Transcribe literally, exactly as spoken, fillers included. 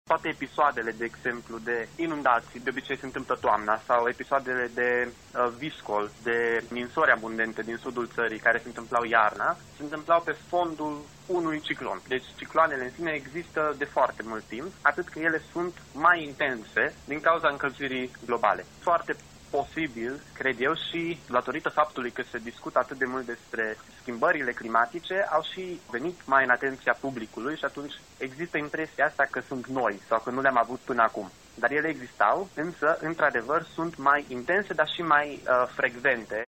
Toate episoadele, de exemplu, de inundații, de obicei se întâmplă toamna, sau episoadele de uh, viscol, de ninsori abundente din sudul țării, care se întâmplau iarna, se întâmplau pe fondul unui ciclon. Deci cicloanele în sine există de foarte mult timp, atât că ele sunt mai intense din cauza încălzirii globale. Foarte posibil, cred eu, și datorită faptului că se discută atât de mult despre schimbările climatice, au și venit mai în atenția publicului și atunci există impresia asta că sunt noi sau că nu le-am avut până acum. Dar ele existau, însă, într-adevăr, sunt mai intense, dar și mai uh, frecvente.